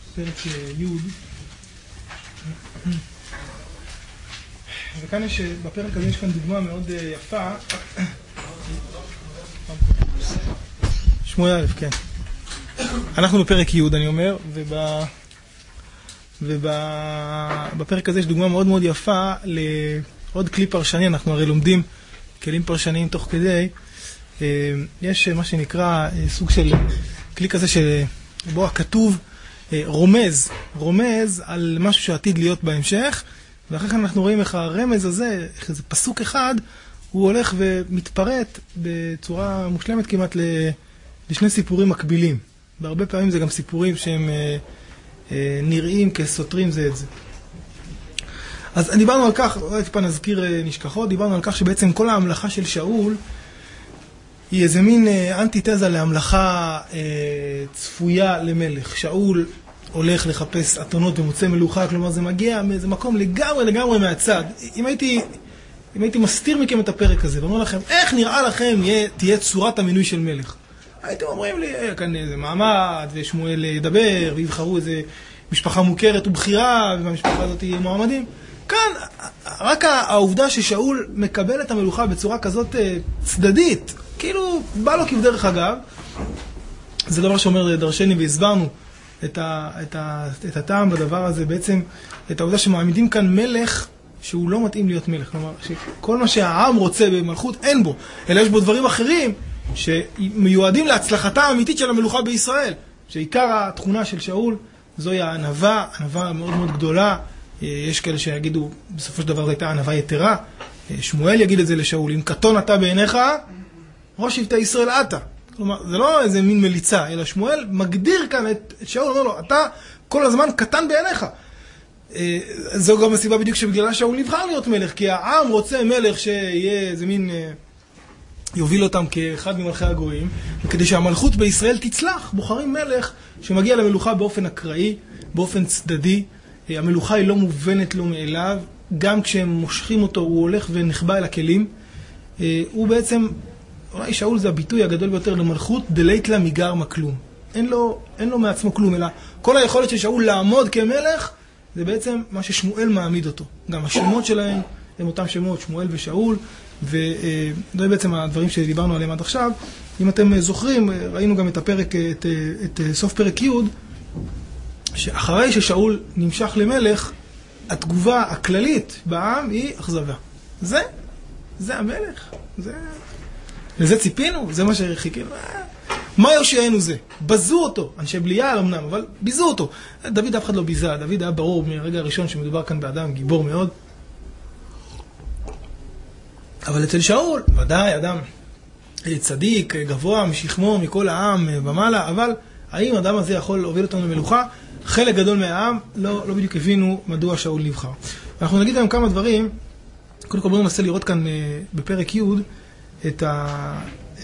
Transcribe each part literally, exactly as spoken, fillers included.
פרק י', וכאן יש, בפרק הזה יש כאן דוגמה מאוד יפה. שמואל א', כן. אנחנו בפרק י', אני אומר, וב... ובפרק הזה יש דוגמה מאוד מאוד יפה לעוד כלי פרשני. אנחנו הרי לומדים כלים פרשניים תוך כדי. יש מה שנקרא סוג של כלי כזה שבו הכתוב רומז, רומז על משהו שעתיד להיות בהמשך, ואחר כך אנחנו רואים איך הרמז הזה, איך איזה פסוק אחד, הוא הולך ומתפרט בצורה מושלמת כמעט לשני סיפורים מקבילים. בהרבה פעמים זה גם סיפורים שהם נראים כסותרים זה את זה. אז דיברנו על כך, אולי טיפה נזכיר נשכחות, דיברנו על כך שבעצם כל ההמלכה של שאול היא איזה מין אנטיתזה להמלכה צפויה למלך. שאול הולך לחפש אתונות ומוצא מלוכה, כלומר זה מגיע מאיזה מקום לגמרי לגמרי מהצד. אם הייתי, אם הייתי מסתיר מכם את הפרק הזה ואומר לכם, איך נראה לכם יהיה, תהיה צורת המינוי של מלך? הייתם אומרים לי, כאן איזה מעמד, ושמואל ידבר, ויבחרו איזה משפחה מוכרת ובחירה, והמשפחה הזאת יהיה מועמדים. כאן, רק העובדה ששאול מקבל את המלוכה בצורה כזאת צדדית, כאילו בא לו כבדרך אגב, זה דבר שאומר דרשני, והסברנו את, ה, את, ה, את הטעם בדבר הזה, בעצם את העובדה שמעמידים כאן מלך שהוא לא מתאים להיות מלך. כלומר, שכל מה שהעם רוצה במלכות אין בו, אלא יש בו דברים אחרים שמיועדים להצלחתה האמיתית של המלוכה בישראל. שעיקר התכונה של שאול זוהי הענווה, ענווה מאוד מאוד גדולה. יש כאלה שיגידו, בסופו של דבר זו הייתה ענווה יתרה. שמואל יגיד את זה לשאול, אם קטון אתה בעיניך, ראש שבטי ישראל אתה. כלומר, זה לא איזה מין מליצה, אלא שמואל מגדיר כאן את, את שאול, אומר לו, אתה כל הזמן קטן בעיניך. זו גם הסיבה בדיוק שבגללה שאול נבחר להיות מלך, כי העם רוצה מלך שיהיה איזה מין, יוביל אותם כאחד ממלכי הגויים, וכדי שהמלכות בישראל תצלח, בוחרים מלך שמגיע למלוכה באופן אקראי, באופן צדדי. המלוכה היא לא מובנת לו מאליו, גם כשהם מושכים אותו הוא הולך ונחבא אל הכלים. הוא בעצם, אולי שאול זה הביטוי הגדול ביותר למלכות, דלית לה מגר מכלום. אין לו, אין לו מעצמו כלום, אלא כל היכולת של שאול לעמוד כמלך, זה בעצם מה ששמואל מעמיד אותו. גם השמות שלהם הם אותם שמות, שמואל ושאול, וזה בעצם הדברים שדיברנו עליהם עד עכשיו. אם אתם זוכרים, ראינו גם את הפרק, את, את סוף פרק י', שאחרי ששאול נמשך למלך, התגובה הכללית בעם היא אכזבה. זה, זה המלך. זה, לזה ציפינו, זה מה שחיכינו. מה יושיענו זה? בזו אותו. אנשי בליעל אמנם, אבל ביזו אותו. דוד אף אחד לא ביזה. דוד היה ברור מהרגע הראשון שמדובר כאן באדם גיבור מאוד. אבל אצל שאול, ודאי, אדם צדיק, גבוה, משכמו, מכל העם, במעלה, אבל האם האדם הזה יכול להוביל אותנו למלוכה? חלק גדול מהעם לא, לא בדיוק הבינו מדוע שאול נבחר. אנחנו נגיד להם כמה דברים. קודם כל בואו ננסה לראות כאן בפרק י' את ה...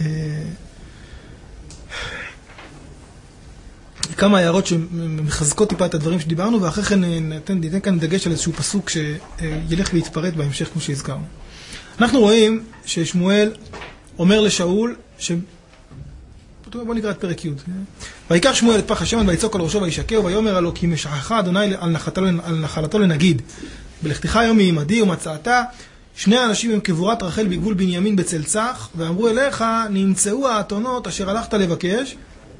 כמה הערות שמחזקות טיפה את הדברים שדיברנו, ואחרי כן ניתן, ניתן כאן דגש על איזשהו פסוק שילך ויתפרט בהמשך כמו שהזכרנו. אנחנו רואים ששמואל אומר לשאול, ש... בואו נקרא את פרק י'. ויקח שמואל את פח השמן ויצוק על ראשו וישקהו ויאמר עליו כי משחך אדוני על נחלתו, על נחלתו לנגיד. בלכתך היום מעמדי ומצאתה שני אנשים עם קבורת רחל בגבול בנימין בצל צח, ואמרו אליך נמצאו האתונות אשר הלכת לבקש,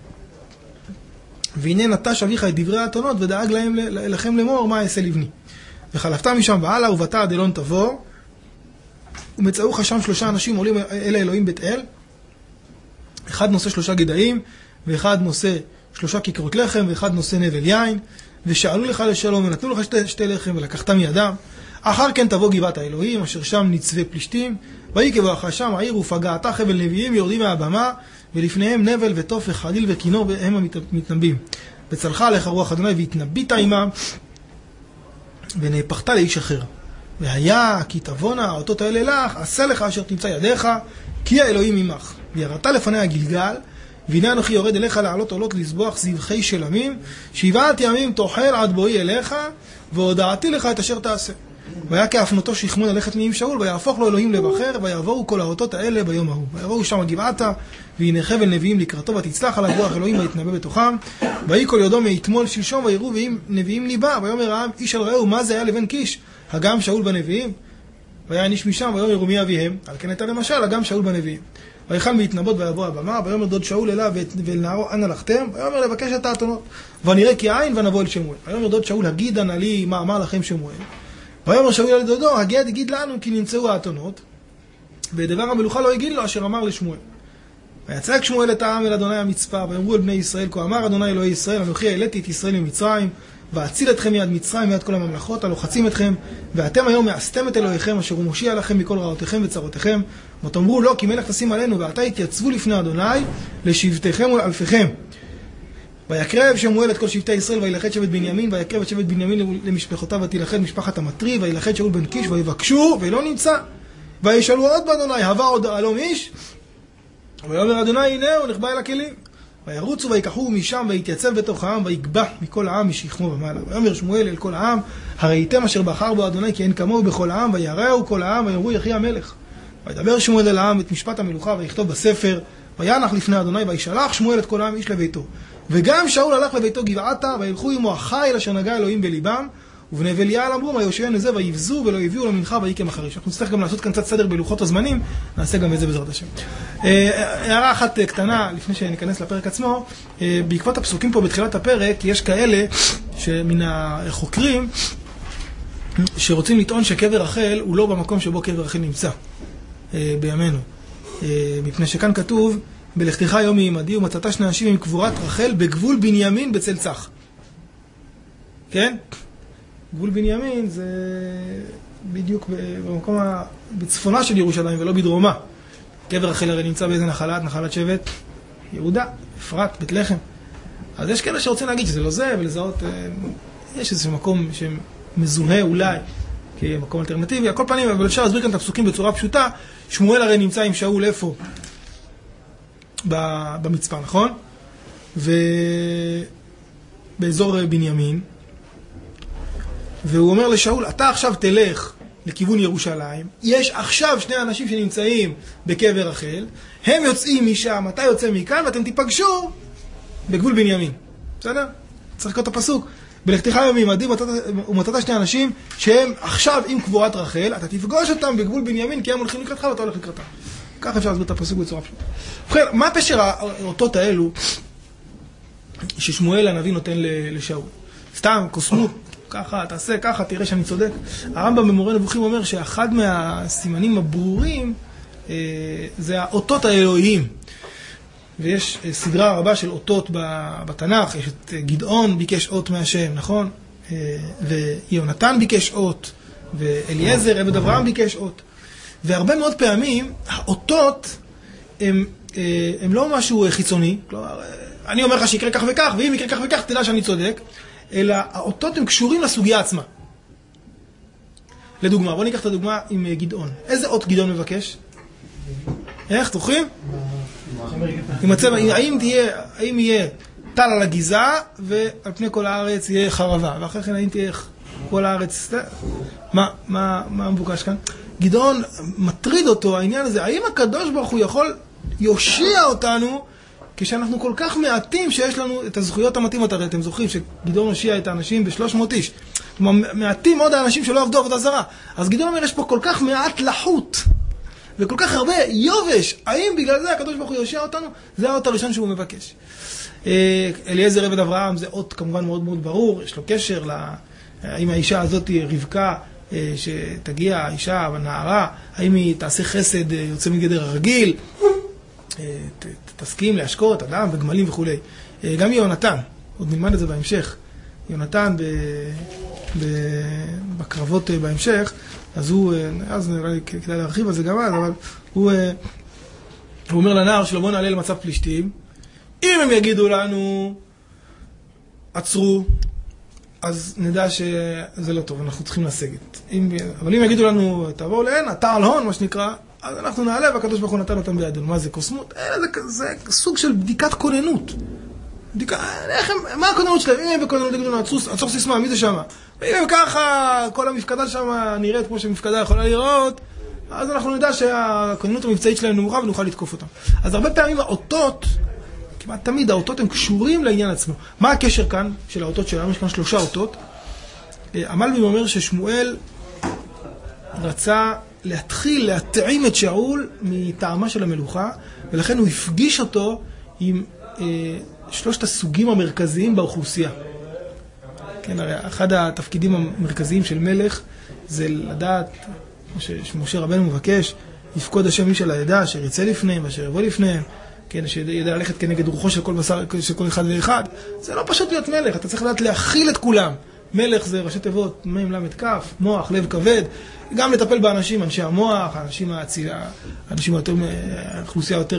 והנה נטש אביך את דברי האתונות ודאג להם לכם לאמור מה אעשה לבני. וחלפת משם והלאה ובאת עד אלון תבור, ומצאוך שם שלושה אנשים עולים אל האלוהים בית אל, אחד נושא שלושה גדיים, ואחד נושא שלושה כיכרות לחם, ואחד נושא נבל יין, ושאלו לך לשלום, ונתנו לך שתי, שתי לחם, ולקחת מידם. אחר כן תבוא גבעת האלוהים, אשר שם נצווה פלישתים, ויהי כבואך שם העיר ופגעתה חבל נביאים יורדים מהבמה, ולפניהם נבל וטוף וחליל וכינור, והם המתנבאים. וצלחה עליך רוח אדוני, והתנבאת עמם, ונהפכת לאיש אחר. והיה כי תבונה האותות האלה לך, עשה לך אשר תמצא ידיך, כי האלוהים עמך. ויראת לפני הגלגל, והנה אנוכי יורד אליך לעלות עולות לזבוח זבחי שלמים, שבעת ימים תאכל עד בואי אליך, והודעתי לך את אשר תעשה. והיה כאפנותו שכמון ללכת מעם שאול, ויהפוך לו אלוהים לבחר, ויבואו כל האותות האלה ביום ההוא. ויבואו שם הגבעתה, והנה חבל נביאים לקראתו, ותצלח עליו רוח אלוהים ויתנבא בתוכם. ויהי כל יודו מאתמול שלשום, ויראו נביאים ליבה. ויאמר העם איש על רעהו, מה זה היה לבן קיש? הגם שאול בנביאים? והיה איש משם, ויאמר מי אביהם? על כן הייתה למשל, הגם שאול בנביאים. ויחל להתנבאות ויבוא הבמה, ויאמר דוד שאול אליו ואל נערו אנה לכתם, ויאמר לבקש את האתונות. ונראה כי עין ונבוא אל שמואל. ויאמר דוד שאול הגידה נא לי מה אמר לכם שמואל. ויאמר שאול אל דודו הגד הגיד לנו כי נמצאו האתונות, ודבר המלוכה לא הגיד לו אשר אמר לשמואל. ויצעק שמואל את העם אל אדוני המצפה, ויאמרו אל בני ישראל כה אמר אדוני אלוהי ישראל אנוכי העליתי את ישראל ממצרים ואציל אתכם מיד מצרים מיד כל הממלכות הלוחצים אתכם, ואתם היום מאסתם את אלוהיכם אשר הוא מושיע לכם מכל רעותיכם וצרותיכם, ותאמרו לו כי מלך תשים עלינו, ועתה התייצבו לפני אדוני לשבטיכם ולאלפיכם. ויקרב שמואל את כל שבטי ישראל וילכד שבט בנימין, ויקרב את שבט בנימין למשפחותיו ותילכד משפחת המטרי, וילכד שאול בן קיש ויבקשו ולא נמצא. וישאלו עוד באדוני הווה עוד אלום איש? ויאמר אדוני הנה הוא נחבא אל הכלים. וירוצו ויקחו משם ויתייצב בתוך העם ויקבע מכל העם משכמו ומעלה. ויאמר שמואל אל כל העם הראיתם אשר בחר בו אדוני כי אין כמוהו בכל העם, ויראו כל העם ויאמרו יחי המלך. וידבר שמואל אל העם את משפט המלוכה ויכתוב בספר, וינח לפני אדוני, וישלח שמואל את כל העם איש לביתו. וגם שאול הלך לביתו גבעתה, וילכו עמו החיל אשר נגע אלוהים בליבם, ובני בליעל אמרו מה יושיענו לזה, ויבזו ולא הביאו למנחה ויהי כמחריש. אנחנו נצטרך גם לעשות כאן קצת סדר בלוחות הזמנים, נעשה גם את זה בעזרת השם. הערה אחת קטנה לפני שניכנס לפרק עצמו, בעקבות הפסוקים פה בתחילת הפרק יש כאלה שמן החוקרים שרוצים לטעון שקבר רחל הוא לא במקום שבו קבר רחל נמצא בימינו, מפני שכאן כתוב בלכתך יום מעמדי ומצאת שני אנשים עם קבורת רחל בגבול בנימין בצל צח. כן? גבול בנימין זה בדיוק במקום בצפונה של ירושלים ולא בדרומה. קבר רחל הרי נמצא באיזה נחלת, נחלת שבט יהודה, אפרת, בית לחם. אז יש כאלה שרוצים להגיד שזה לא זה ולזהות, יש איזה מקום שמזוהה אולי כמקום אלטרנטיבי. על כל פנים, אבל אפשר להסביר כאן את הפסוקים בצורה פשוטה. שמואל הרי נמצא עם שאול איפה? במצפה, נכון? ובאזור בנימין. והוא אומר לשאול, אתה עכשיו תלך לכיוון ירושלים, יש עכשיו שני אנשים שנמצאים בקבר רחל, הם יוצאים משם, אתה יוצא מכאן, ואתם תיפגשו בגבול בנימין. בסדר? צריך לקרוא את הפסוק. בלכתך יום מעמדי ומצאת שני אנשים שהם עכשיו עם קבורת רחל, אתה תפגוש אותם בגבול בנימין, כי הם הולכים לקראתך ואתה הולך לקראתם. כך אפשר להסביר את הפסוק בצורה פשוטה. ובכן, מה פשר האותות האלו ששמואל הנביא נותן לשאול? סתם, קוסמות, ככה, תעשה ככה, תראה שאני צודק. הרמב"ם במורה נבוכים אומר שאחד מהסימנים הברורים אה, זה האותות האלוהיים. ויש אה, סדרה רבה של אותות בתנ"ך, יש את אה, גדעון ביקש אות מהשם, נכון? אה, ויונתן ביקש אות, ואליעזר, עבד אברהם ביקש אות. והרבה מאוד פעמים האותות הם, אה, הם לא משהו חיצוני, כלומר, אני אומר לך שיקרה כך וכך, ואם יקרה כך וכך תדע שאני צודק, אלא האותות הם קשורים לסוגיה עצמה. לדוגמה, בוא ניקח את הדוגמה עם גדעון. איזה אות גדעון מבקש? איך, תוכלים? האם תהיה, האם יהיה טל על הגיזה, ועל פני כל הארץ יהיה חרבה, ואחרי כן האם תהיה כל הארץ... מה, מה, מה מבוקש כאן? גדעון מטריד אותו העניין הזה, האם הקדוש ברוך הוא יכול יושיע אותנו כשאנחנו כל כך מעטים שיש לנו את הזכויות המתאימות? הרי אתם זוכרים שגדעון הושיע את האנשים ב-שלוש מאות איש. כלומר, מעטים עוד האנשים שלא עבדו עבודה זרה. אז גדעון אומר, יש פה כל כך מעט לחות, וכל כך הרבה יובש. האם בגלל זה הקדוש ברוך הוא יושיע אותנו? זה האות הראשון שהוא מבקש. אליעזר עבד אברהם זה אות כמובן מאוד מאוד ברור. יש לו קשר האם האישה הזאת רבקה, שתגיע האישה והנערה, האם היא תעשה חסד יוצא מגדר הרגיל, תסכים להשקות אדם וגמלים וכו'. גם יונתן, עוד נלמד את זה בהמשך, יונתן ב, ב, בקרבות בהמשך, אז הוא, אז נראה לי כדאי להרחיב על זה גם אז, אבל הוא, הוא אומר לנער שלו, בוא נעלה למצב פלישתים, אם הם יגידו לנו עצרו, אז נדע שזה לא טוב, אנחנו צריכים לסגת. אם, אבל אם יגידו לנו תבואו להן, אתה על הון, מה שנקרא, אז אנחנו נעלה והקדוש ברוך הוא נתן אותם בידינו. מה זה, קוסמות? זה, זה סוג של בדיקת כוננות. בדיקה, איך הם, מה הכוננות שלהם? אם הם בכוננות יגידו לנו, עצור סיסמה, מי זה שמה? ואם הם ככה, כל המפקדה שמה נראית כמו שמפקדה יכולה לראות, אז אנחנו נדע שהכוננות המבצעית שלהם נמוכה ונוכל לתקוף אותם. אז הרבה פעמים האותות, כמעט תמיד האותות הם קשורים לעניין עצמו. מה הקשר כאן של האותות שלנו? יש כאן שלושה אותות. המלבים אומר ששמואל רצה להתחיל להטעים את שאול מטעמה של המלוכה, ולכן הוא הפגיש אותו עם אה, שלושת הסוגים המרכזיים באוכלוסייה. כן, הרי אחד התפקידים המרכזיים של מלך זה לדעת, כמו שמשה רבנו מבקש, יפקוד השם איש על העדה, אשר יצא לפניהם, אשר יבוא לפניהם, כן, שידע ללכת כנגד רוחו של כל בשר, של כל אחד ואחד. זה לא פשוט להיות מלך, אתה צריך לדעת להכיל את כולם. מלך זה ראשי תיבות, מ' למ' כ', מוח, לב כבד, גם לטפל באנשים, אנשי המוח, אנשים האצילה, אנשים יותר, אוכלוסייה יותר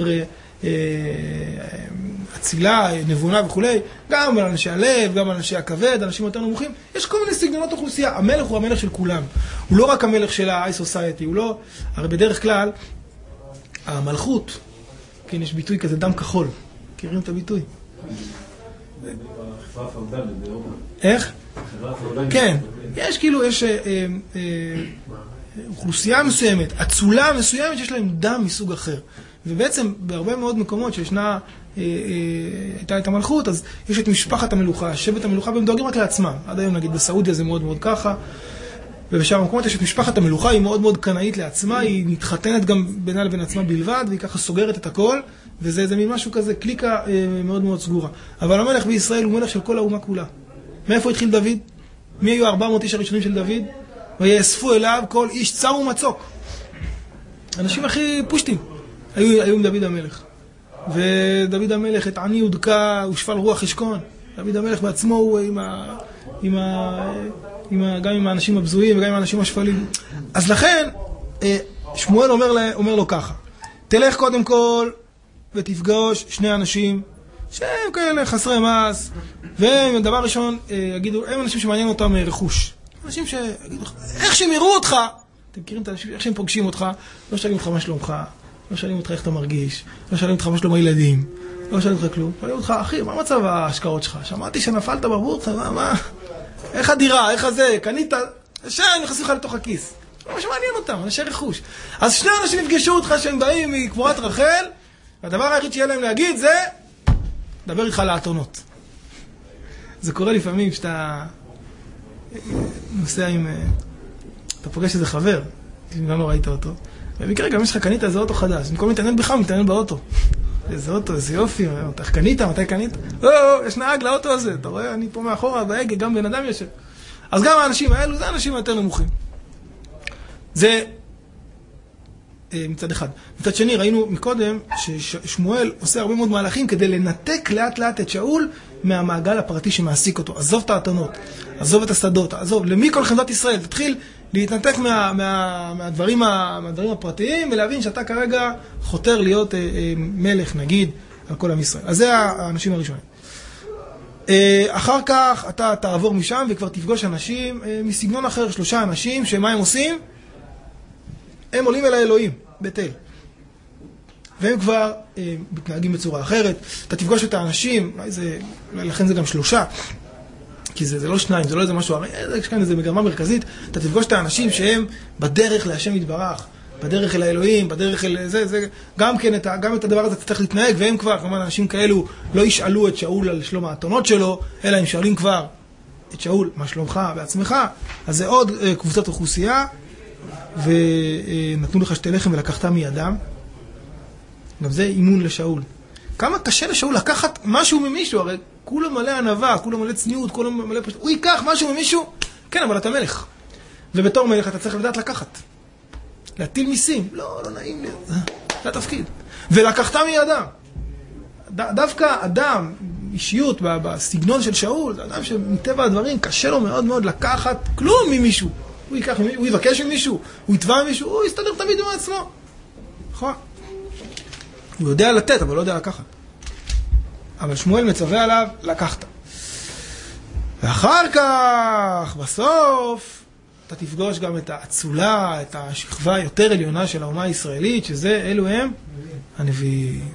אצילה, נבונה וכו', גם על אנשי הלב, גם על אנשי הכבד, אנשים יותר נמוכים. יש כל מיני סגנונות אוכלוסייה. המלך הוא המלך של כולם. הוא לא רק המלך של ה-high society, הוא לא, הרי בדרך כלל, המלכות, כן, יש ביטוי כזה, דם כחול. מכירים את הביטוי? איך? כן, יש כאילו, יש אוכלוסייה מסוימת, אצולה מסוימת שיש להם דם מסוג אחר. ובעצם בהרבה מאוד מקומות שישנה, הייתה את המלכות, אז יש את משפחת המלוכה, שבט המלוכה, והם דואגים רק לעצמם. עד היום נגיד בסעודיה זה מאוד מאוד ככה, ובשאר המקומות יש את משפחת המלוכה, היא מאוד מאוד קנאית לעצמה, היא מתחתנת גם בינה לבין עצמה בלבד, והיא ככה סוגרת את הכל, וזה מין משהו כזה, קליקה מאוד מאוד סגורה. אבל המלך בישראל הוא מלך של כל האומה כולה. מאיפה התחיל דוד? מי היו ארבע מאות איש הראשונים של דוד? ויאספו אליו כל איש צר ומצוק. אנשים הכי פושטים היו, היו עם דוד המלך. ודוד המלך את עני הודקה ושפל רוח ישכון. דוד המלך בעצמו הוא עם ה, עם ה, עם ה, גם עם האנשים הבזויים וגם עם האנשים השפלים. אז לכן שמואל אומר, לה, אומר לו ככה, תלך קודם כל ותפגוש שני אנשים שהם כאלה חסרי מס, והם דבר ראשון יגידו, הם אנשים שמעניין אותם רכוש. אנשים שיגידו, איך שהם יראו אותך, אתם מכירים את האנשים, איך שהם פוגשים אותך, לא שואלים אותך מה שלומך, לא שואלים אותך איך אתה מרגיש, לא שואלים אותך מה שלום הילדים, לא שואלים אותך כלום, שואלים אותך, אחי, מה מצב ההשקעות שלך? שמעתי שנפלת בבורסה, מה, מה? איך הדירה, איך הזה, קנית, שם נכנסים לך לתוך הכיס. לא מה שמעניין אותם, אנשי רכוש. אז שני אנשים נפגשו אותך שהם באים מקבורת רחל, והדבר היחיד שיהיה להם להגיד זה, דבר איתך על האתונות. זה קורה לפעמים שאתה נוסע עם, אתה פוגש איזה חבר, גם לא ראית אותו, ובמקרה גם יש לך קנית איזה אוטו חדש, במקום להתעניין בך, מתעניין באוטו. איזה אוטו, איזה יופי, איך קנית, מתי קנית? או, יש נהג לאוטו הזה, אתה רואה, אני פה מאחורה, בהגה, גם בן אדם יושב. אז גם האנשים האלו, זה האנשים היותר נמוכים. זה מצד אחד. מצד שני, ראינו מקודם ששמואל עושה הרבה מאוד מהלכים כדי לנתק לאט לאט את שאול מהמעגל הפרטי שמעסיק אותו. עזוב את האתונות, עזוב את השדות, עזוב, למי כל חמדת ישראל? תתחיל להתנתק מה, מה, מהדברים, מהדברים הפרטיים ולהבין שאתה כרגע חותר להיות אה, אה, מלך, נגיד, על כל עם ישראל. אז זה האנשים הראשונים. אה, אחר כך אתה תעבור משם וכבר תפגוש אנשים אה, מסגנון אחר, שלושה אנשים שמה הם עושים? הם עולים אל האלוהים, בית אל. והם כבר אה, מתנהגים בצורה אחרת. אתה תפגוש את האנשים, אולי זה, אולי לכן זה גם שלושה, כי זה, זה לא שניים, זה לא איזה משהו, הרי יש כאן איזה מגמה מרכזית. אתה תפגוש את האנשים שהם בדרך להשם יתברך, בדרך אל האלוהים, בדרך אל זה, זה, גם כן, את, גם את הדבר הזה אתה צריך להתנהג, והם כבר, כמובן, אנשים כאלו לא ישאלו את שאול על שלום האתונות שלו, אלא הם שואלים כבר את שאול, מה שלומך בעצמך. אז זה עוד אה, קבוצת אוכלוסייה, ונתנו לך שתי לחם ולקחת מידם. גם זה אימון לשאול. כמה קשה לשאול לקחת משהו ממישהו, הרי כולו מלא ענווה, כולו מלא צניעות, כולו מלא פשוט. הוא ייקח משהו ממישהו, כן, אבל אתה מלך. ובתור מלך אתה צריך לדעת לקחת. להטיל מיסים. לא, לא נעים לי. זה התפקיד. ולקחת מידם. ד- דווקא אדם, אישיות בסגנון של שאול, זה אדם שמטבע הדברים קשה לו מאוד מאוד לקחת כלום ממישהו. הוא ייקח, הוא יבקש ממישהו, הוא יתבע ממישהו, הוא יסתדר תמיד עם עצמו. נכון. הוא יודע לתת, אבל לא יודע לקחת. אבל שמואל מצווה עליו, לקחת. ואחר כך, בסוף, אתה תפגוש גם את האצולה, את השכבה היותר עליונה של האומה הישראלית, שזה, אלו הם, הנביאים.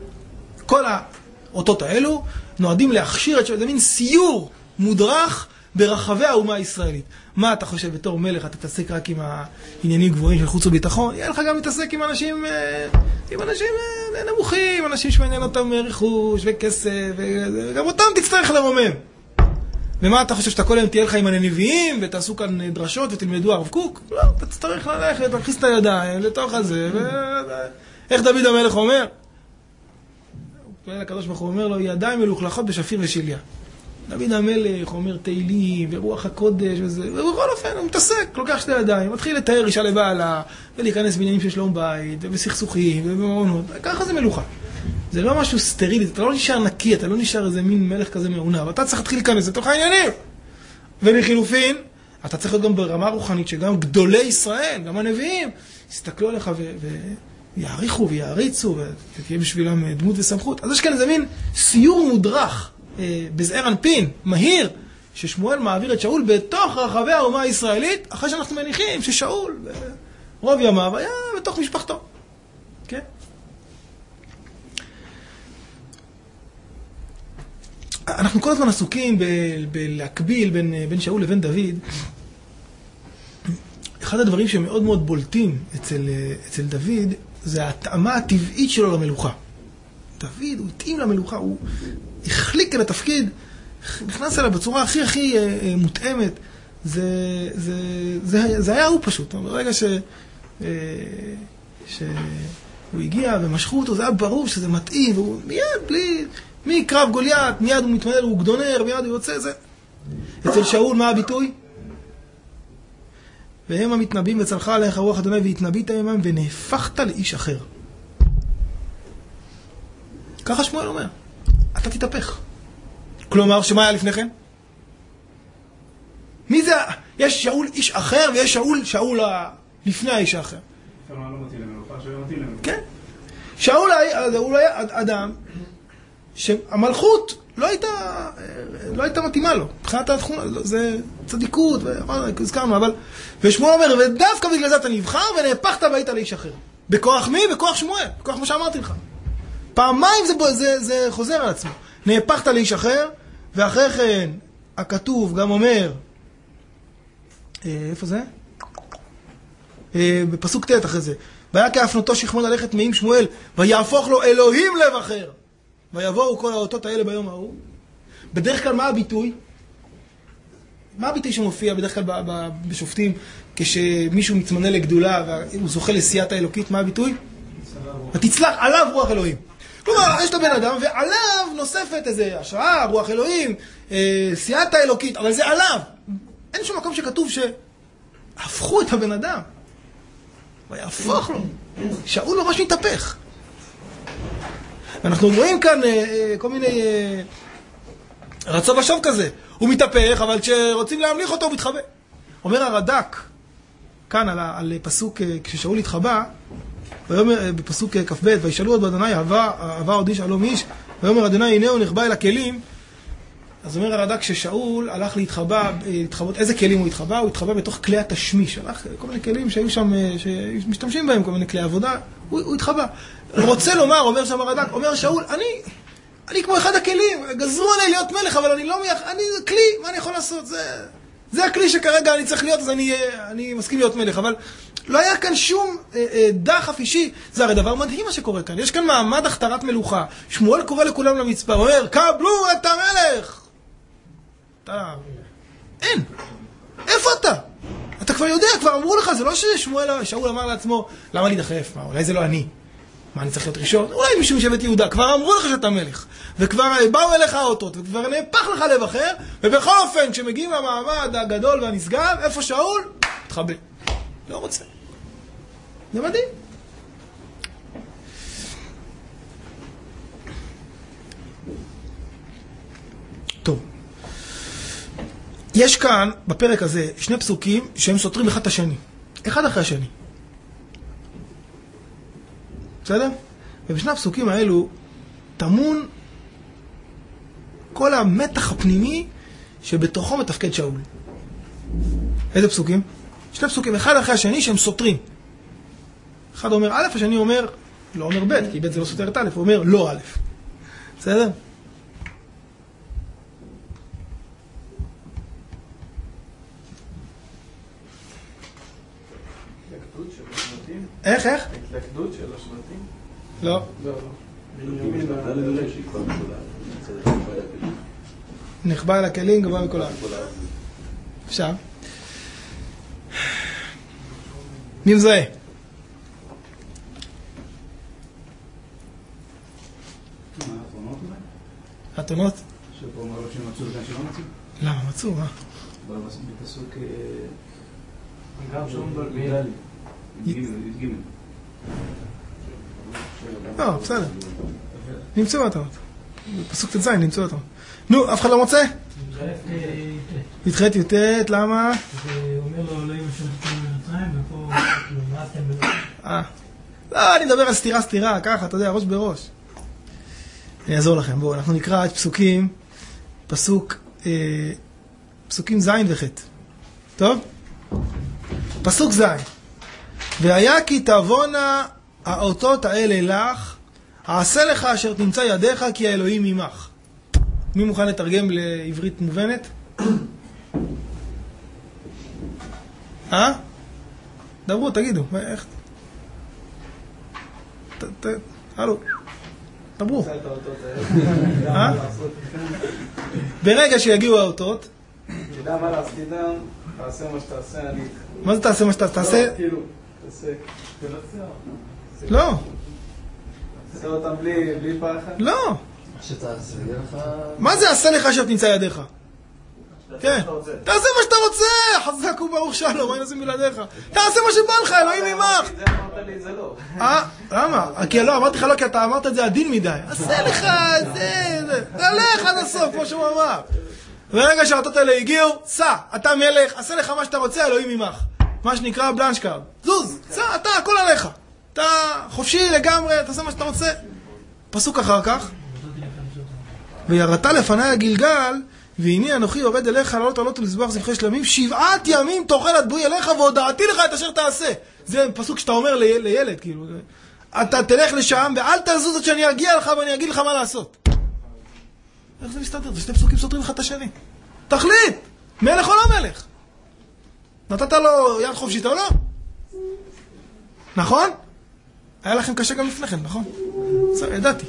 כל האותות האלו נועדים להכשיר את זה, זה מין סיור מודרך ברחבי האומה הישראלית. מה אתה חושב בתור מלך? אתה תתעסק רק עם העניינים גבוהים של חוץ וביטחון? יהיה לך גם להתעסק עם אנשים, עם אנשים נמוכים, אנשים שמעניין אותם רכוש וכסף, וגם אותם תצטרך לרומם. ומה אתה חושב שאתה כל היום תהיה לך עם הנביאים, ותעשו כאן דרשות ותלמדו הרב קוק? לא, אתה תצטרך ללכת, להכניס את הידיים לתוך הזה, איך דוד המלך אומר? הקדוש ברוך הוא אומר לו, ידיים מלוכלכות בשפיר ושליה. דוד המלך אומר תהילים ורוח הקודש וזה, ובכל אופן הוא מתעסק, לוקח שתי ידיים, מתחיל לתאר אישה לבעלה, ולהיכנס בעניינים של שלום בית, ובסכסוכים, ובמעונות, ככה זה מלוכה. זה לא משהו סטרילי, אתה לא נשאר נקי, אתה לא נשאר איזה מין מלך כזה מעונה, אבל אתה צריך להתחיל להיכנס לתוך העניינים. ולחילופין, אתה צריך להיות גם ברמה רוחנית, שגם גדולי ישראל, גם הנביאים, יסתכלו עליך ויעריכו ויעריצו, ותהיה בשבילם דמות וסמכות. אז יש כאן איזה מין סיור מודרך, בזעיר אנפין, מהיר, ששמואל מעביר את שאול בתוך רחבי האומה הישראלית, אחרי שאנחנו מניחים ששאול רוב ימיו היה בתוך משפחתו. כן? אנחנו כל הזמן עסוקים בלהקביל בין, בין שאול לבין דוד. אחד הדברים שמאוד מאוד בולטים אצל, אצל דוד, זה ההתאמה הטבעית שלו למלוכה. דוד, הוא התאים למלוכה, הוא החליק אל התפקיד, נכנס אליו בצורה הכי הכי אה, מותאמת. זה, זה, זה, זה היה הוא פשוט. ברגע ש, אה, שהוא הגיע ומשכו אותו, זה היה ברור שזה מתאים, והוא מיד, בלי, מקרב גוליית, מיד הוא מתמלל, הוא גדונר, מיד הוא יוצא, זה. אצל שאול, מה הביטוי? והם המתנבאים וצלחה עליך רוח אדוני והתנבאת עמם ונהפכת לאיש אחר. ככה שמואל אומר. אתה תתהפך. כלומר, שמה היה לפני כן? מי זה? יש שאול איש אחר ויש שאול, שאול לפני האיש האחר. כלומר, לא מתאים למלוכה, שלא מתאים למלוכה. כן. שאול הוא היה אדם שהמלכות לא הייתה, לא הייתה מתאימה לו. מבחינת התכונה, זה צדיקות, והזכרנו, אבל... ושמואל אומר, ודווקא בגלל זה אתה נבחר ונהפכת והיית לאיש אחר. בכוח מי? בכוח שמואל. בכוח מה שאמרתי לך. פעמיים זה, זה, זה חוזר על עצמו. נהפכת לאיש אחר, ואחרי כן הכתוב גם אומר, איפה זה? בפסוק ת' אחרי זה, והיה כאפנותו שכמון ללכת מעם שמואל, ויהפוך לו אלוהים לב אחר. ויבואו כל האותות האלה ביום ההוא. בדרך כלל מה הביטוי? מה הביטוי שמופיע בדרך כלל בשופטים, כשמישהו מתמנה לגדולה והוא זוכה לסיעת האלוקית, מה הביטוי? ותצלח עליו רוח אלוהים. כלומר, יש את הבן אדם, ועליו נוספת איזה השראה, רוח אלוהים, אה, סיעת האלוקית, אבל זה עליו. אין שום מקום שכתוב שהפכו את הבן אדם. ויהפוך לו. שאול ממש מתהפך. ואנחנו רואים כאן אה, אה, כל מיני אה, רצו ושוב כזה. הוא מתהפך, אבל כשרוצים להמליך אותו הוא מתחבא. אומר הרד"ק, כאן על, על פסוק, כששאול התחבא, ויאמר בפסוק כ"ב, וישאלו עוד באדוני, אהבה עוד איש שלום איש, ויאמר אדוני הנה הוא נחבא אל הכלים. אז אומר הרד"ק ששאול הלך להתחבא, להתחבות, איזה כלים הוא התחבא? הוא התחבא בתוך כלי התשמיש, הלך כל מיני כלים שהיו שם, שמשתמשים בהם, כל מיני כלי עבודה, הוא, הוא התחבא. רוצה לומר, אומר שם הרד"ק, אומר שאול, אני, אני כמו אחד הכלים, גזרו עליי להיות מלך, אבל אני לא מייח, אני כלי, מה אני יכול לעשות? זה, זה הכלי שכרגע אני צריך להיות, אז אני, אני מסכים להיות מלך, אבל לא היה כאן שום אה, אה, דחף אישי. זה הרי דבר מדהים מה שקורה כאן. יש כאן מעמד הכתרת מלוכה. שמואל קורא לכולם למצפה, אומר, קבלו את המלך. אתה... אין. איפה אתה? אתה כבר יודע, כבר אמרו לך, זה לא ששמואל, שאול אמר לעצמו, למה להידחף? מה, אולי זה לא אני. מה, אני צריך להיות ראשון? אולי מישהו משבט יהודה. כבר אמרו לך שאתה מלך. וכבר באו אליך האותות, וכבר נהפך לך לב אחר, ובכל אופן, כשמגיעים למעמד הגדול והנשגב, איפה שאול? תחבא. לא רוצה. זה מדהים. טוב. יש כאן, בפרק הזה, שני פסוקים שהם סותרים אחד את השני. אחד אחרי השני. בסדר? ובשני הפסוקים האלו טמון כל המתח הפנימי שבתוכו מתפקד שאול. איזה פסוקים? שני פסוקים, אחד אחרי השני שהם סותרים. אחד אומר א', השני אומר, לא אומר ב', כי ב' זה לא סותר את א', הוא אומר לא א'. בסדר? השבטים? איך, איך? ההתלכדות של השבטים? לא. לא, לא. בנימין נחבא אל הכלים, גבוה מכולם. עכשיו. מי מזהה? אתונות? שפה אומרים שמצאו וכאן שלא מצאו? למה? מצאו, מה? בפסוק... גם שום בלמידה. י"ג. לא, בסדר. נמצאו אתונות. בפסוק ט"ז נמצאו אתונות. נו, אף אחד לא מוצא? י"ח י"ט, למה? זה אומר לו, לא יהיו שולחים ממצרים, ופה נמרסתם בלו. אה. לא, אני מדבר על סתירה סתירה, ככה, אתה יודע, ראש בראש. אני אעזור לכם, בואו, אנחנו נקרא את פסוקים, פסוק, אה, פסוקים ז' וח'. טוב? פסוק ז'. והיה כי תבונה האותות האלה לך, עשה לך אשר תמצא ידיך, כי האלוהים עמך. מי מוכן לתרגם לעברית מובנת? אה? דברו, תגידו. איך? ת, ת, הלו. דברו. אה? ברגע שיגיעו האותות, תדע מה לעשות איתם, תעשה מה שתעשה, אני... מה זה תעשה מה שתעשה? תעשה? כאילו, תעשה... תנצח. לא. תעשה אותם בלי פחד? לא. שתעשה לך... מה זה עשה לך אשר תמצא ידיך? כן. תעשה מה שאתה רוצה, חזק וברוך שלום, מה נשים בלעדיך? תעשה מה שבא לך, אלוהים עמך. זה אמרת לי, זה לא. אה? למה? כי לא, אמרתי לך לא, כי אתה אמרת את זה עדין מדי. עשה לך, זה, זה. תלך עד הסוף, כמו שהוא אמר. ברגע שהאותות האלה הגיעו, סע, אתה מלך, עשה לך מה שאתה רוצה, אלוהים עמך. מה שנקרא בלנשקארד. זוז, סע, אתה, הכל עליך. אתה חופשי לגמרי, תעשה מה שאתה רוצה. פסוק אחר כך. ויראת לפני הגלגל, והנה אנוכי יורד אליך לעלות עלות ולזבוח זבחי שלמים, שבעת ימים תאכל את בואי אליך והודעתי לך את אשר תעשה. זה פסוק שאתה אומר לילד, כאילו. אתה תלך לשם ואל תזוז עד שאני אגיע לך ואני אגיד לך מה לעשות. איך זה מסתדר? זה שני פסוקים סותרים לך את השני. תחליט! מלך או לא מלך? נתת לו יד חופשית או לא? נכון? היה לכם קשה גם לפני כן, נכון? בסדר, ידעתי.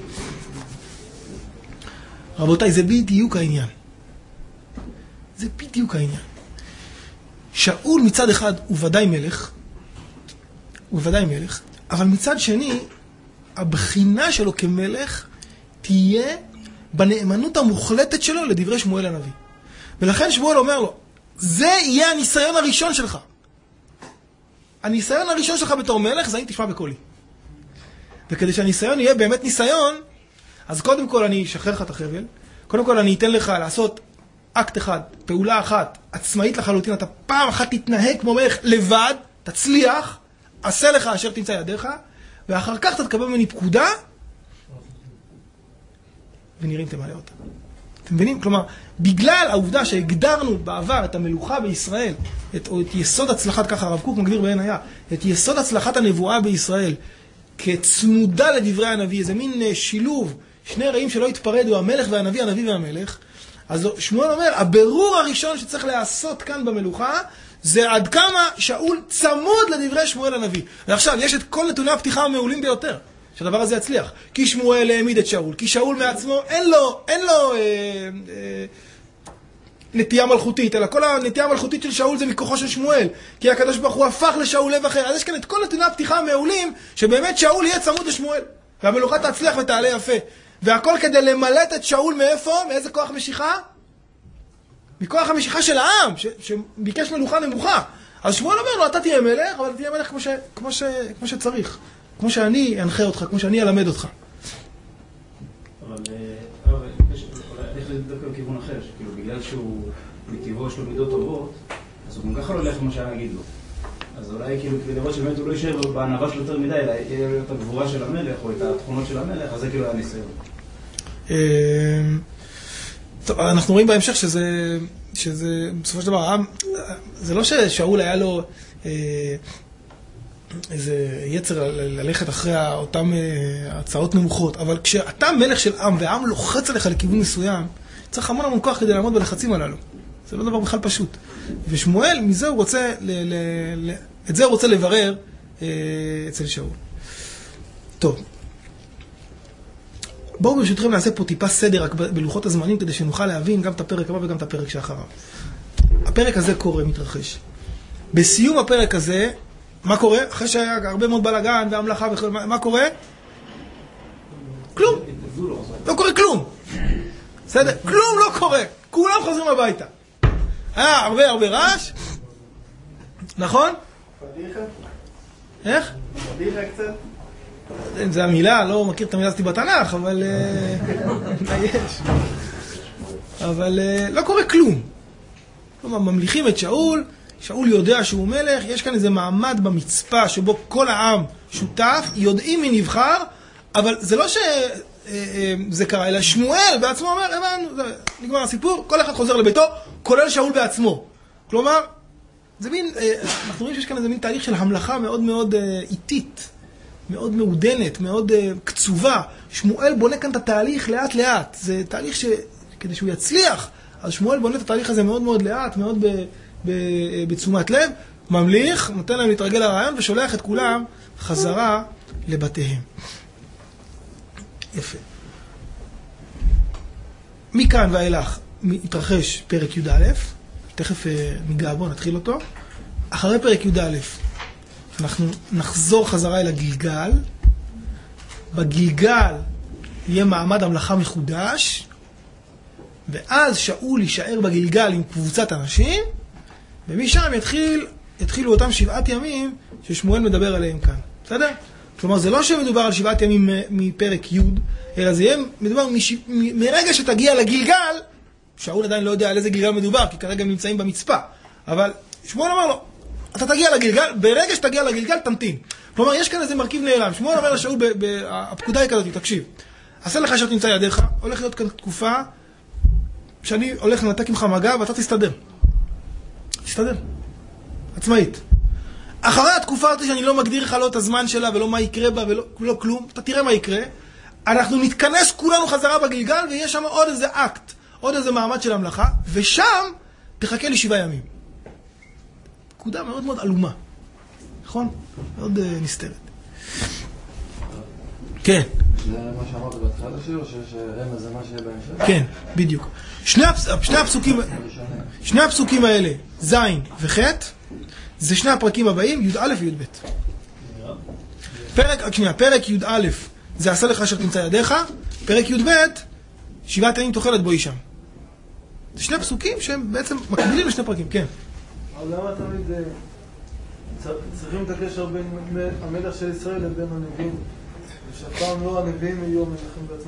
רבותיי, זה בדיוק העניין. זה בדיוק העניין. שאול מצד אחד הוא ודאי מלך, הוא ודאי מלך, אבל מצד שני, הבחינה שלו כמלך תהיה בנאמנות המוחלטת שלו לדברי שמואל הנביא. ולכן שמואל אומר לו, זה יהיה הניסיון הראשון שלך. הניסיון הראשון שלך בתור מלך, זה אם תשמע בקולי. וכדי שהניסיון יהיה באמת ניסיון, אז קודם כל אני אשחרר לך את החבל, קודם כל אני אתן לך לעשות אקט אחד, פעולה אחת, עצמאית לחלוטין, אתה פעם אחת תתנהג כמו מלך לבד, תצליח, עשה לך אשר תמצא ידיך, ואחר כך אתה תקבל ממני פקודה, ונראים תמלא אותה. אתם מבינים? כלומר, בגלל העובדה שהגדרנו בעבר את המלוכה בישראל, את, או את יסוד הצלחת, ככה הרב קוק מגדיר בעין היה, את יסוד הצלחת הנבואה בישראל, כצמודה לדברי הנביא, איזה מין שילוב, שני רעים שלא התפרדו, המלך והנביא, הנביא והמלך. אז שמואל אומר, הבירור הראשון שצריך לעשות כאן במלוכה, זה עד כמה שאול צמוד לדברי שמואל הנביא. ועכשיו, יש את כל נתוני הפתיחה המעולים ביותר, שהדבר הזה יצליח. כי שמואל העמיד את שאול, כי שאול מעצמו, אין לו, אין לו אה, אה, נטייה מלכותית, אלא כל הנטייה המלכותית של שאול זה מכוחו של שמואל, כי הקדוש ברוך הוא הפך לשאול לב אחר. אז יש כאן את כל נתוני הפתיחה המעולים, שבאמת שאול יהיה צמוד לשמואל, והמלוכה תצליח ותעלה יפה. והכל כדי למלט את שאול מאיפה? מאיזה כוח משיכה? מכוח המשיכה של העם, ש- שביקש מלוכה נמוכה. אז שמואל אומר לו, אתה תהיה מלך, אבל תהיה מלך כמו, ש- כמו, ש- כמו שצריך. כמו שאני אנחה אותך, כמו שאני אלמד אותך. אבל איך לדבר בכיוון אחר, שכאילו בגלל שהוא מטבעו יש לו מידות טובות, אז הוא גם ככה לא הולך כמו שאני אגיד לו. אז אולי כאילו כדי לראות שבאמת הוא לא יישאר בענווה שלו יותר מדי, אלא יהיה לו את הגבורה של המלך או את התכונות של המלך, אז זה כאילו היה ניסיון. טוב, אנחנו רואים בהמשך שזה, שזה בסופו של דבר, זה לא ששאול היה לו איזה יצר ללכת אחרי אותם הצעות נמוכות, אבל כשאתה מלך של עם והעם לוחץ עליך לכיוון מסוים, צריך המון המון כוח כדי לעמוד בלחצים הללו. זה לא דבר בכלל פשוט. ושמואל, מזה הוא רוצה, ל, ל, ל, את זה הוא רוצה לברר אצל שאול. טוב. בואו ברשותכם נעשה פה טיפה סדר רק בלוחות הזמנים כדי שנוכל להבין גם את הפרק הבא וגם את הפרק שאחריו. הפרק הזה קורה, מתרחש. בסיום הפרק הזה, מה קורה? אחרי שהיה הרבה מאוד בלגן והמלאכה וכל... מה קורה? כלום. לא קורה כלום. בסדר? כלום לא קורה. כולם חוזרים הביתה. היה הרבה הרבה רעש. נכון? פדיחה? איך? פדיחה קצת? זה המילה, לא מכיר את המילה הזאת בתנ"ך, אבל... מה יש? אבל לא קורה כלום. כלומר, ממליכים את שאול, שאול יודע שהוא מלך, יש כאן איזה מעמד במצפה שבו כל העם שותף, יודעים מי נבחר, אבל זה לא שזה קרה, אלא שמואל בעצמו אומר, הבנו, נגמר הסיפור, כל אחד חוזר לביתו, כולל שאול בעצמו. כלומר, זה מין, אנחנו רואים שיש כאן איזה מין תהליך של המלאכה מאוד מאוד איטית, מאוד מעודנת, מאוד קצובה. שמואל בונה כאן את התהליך לאט לאט. זה תהליך שכדי שהוא יצליח, אז שמואל בונה את התהליך הזה מאוד מאוד לאט, מאוד ב, ב, בתשומת לב, ממליך, נותן להם להתרגל לרעיון ושולח את כולם חזרה לבתיהם. יפה. מכאן ואילך מתרחש פרק י' א', תכף ניגע בו, נתחיל אותו. אחרי פרק י' א', אנחנו נחזור חזרה אל הגלגל. בגלגל יהיה מעמד המלאכה מחודש, ואז שאול יישאר בגלגל עם קבוצת אנשים, ומשם יתחיל, יתחילו אותם שבעת ימים ששמואל מדבר עליהם כאן. בסדר? כלומר, זה לא שמדובר על שבעת ימים מפרק י', אלא זה יהיה מדובר מש... מרגע שתגיע לגלגל, שאול עדיין לא יודע על איזה גלגל מדובר, כי כרגע הם נמצאים במצפה. אבל שמואל אמר לו, אתה תגיע לגלגל, ברגע שתגיע לגלגל תמתין. כלומר, יש כאן איזה מרכיב נעלם. שמואל אומר לשאול, ב... ב... הפקודה היא כזאת, תקשיב. עשה לך שאת נמצא ידיך, הולך להיות כאן תקופה שאני הולך לנתק ממך מגע ואתה תסתדר. תסתדר. עצמאית. אחרי התקופה הזאת שאני לא מגדיר לך לא את הזמן שלה ולא מה יקרה בה ולא לא כלום, אתה תראה מה יקרה. אנחנו נתכנס כולנו חזרה בגלגל ויש שם עוד איזה אקט, עוד איזה מעמד של המלאכה, ושם תחכה לי שבעה ימים. פקודה מאוד מאוד אלומה. נכון? מאוד uh, נסתרת. כן. זה מה שאמרת בהתחלה שיר, או שיש רמז זה מה שיהיה בהמשך? כן, בדיוק. שני, הפס... שני הפסוקים, שני הפסוקים האלה, זין וחט, זה שני הפרקים הבאים, י' א' וי' ב'. פרק, רק שנייה, פרק י' א', זה עשה לך אשר תמצא ידיך, פרק י' ב', שבעת ימים תאכל את בואי שם. זה שני פסוקים שהם בעצם מקבילים לשני פרקים, כן. אבל למה תמיד צריכים את הקשר בין המלך של ישראל לבין הנביאים? ושפעם לא הנביאים יהיו המלכים בעצמם,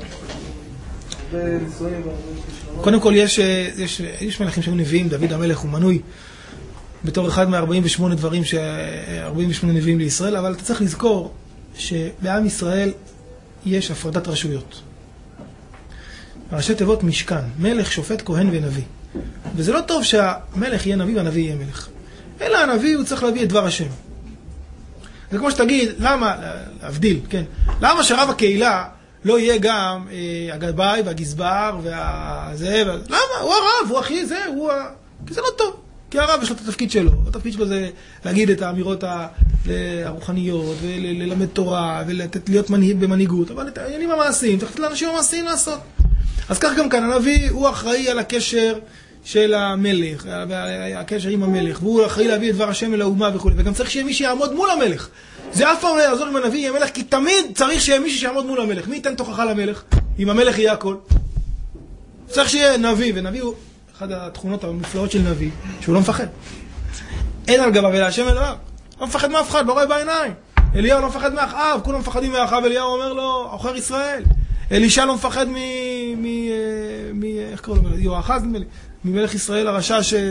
הרבה ניסויים והרבה כישלונות. קודם כל יש, יש, יש מלכים שהיו נביאים, דוד המלך הוא מנוי בתור אחד מ-ארבעים ושמונה דברים, ארבעים ושמונה נביאים לישראל, אבל אתה צריך לזכור שבעם ישראל יש הפרדת רשויות. ראשי תיבות משכן, מלך, שופט, כהן ונביא. וזה לא טוב שהמלך יהיה נביא והנביא יהיה מלך. אלא הנביא הוא צריך להביא את דבר השם. זה כמו שתגיד, למה, להבדיל, כן, למה שרב הקהילה לא יהיה גם אה, הגבאי והגזבר והזה, וה... למה? הוא הרב, הוא הכי זה, הוא ה... כי זה לא טוב. כי הרב יש לו את התפקיד שלו. התפקיד שלו זה להגיד את האמירות הרוחניות, וללמד תורה, ולהיות מנהיג במנהיגות. אבל את העניינים המעשיים, צריך לתת לאנשים המעשיים לעשות. אז כך גם כאן, הנביא הוא אחראי על הקשר של המלך, הקשר עם המלך, והוא אחראי להביא את דבר השם אל האומה וכו'. וגם צריך שיהיה מי שיעמוד מול המלך. זה אף פעם לא יעזור אם הנביא יהיה מלך, כי תמיד צריך שיהיה מישהו שיעמוד מול המלך. מי ייתן תוכחה למלך? אם המלך יהיה הכל. צריך שיהיה נביא, ונביא הוא אחת התכונות המופלאות של נביא, שהוא לא מפחד. אין על גביו אלא השם אלוהיו. לא מפחד מאף אחד, לא רואה בעיניים. אליהו לא מפחד מאחאב, כולם מפחדים מאחאב, אליהו אומר לו, עוכר ישראל. אלישע לא מפחד מ... מ... מ... איך קראו לו? יואחז, נדמה לי. ממלך ישראל הרשע ש...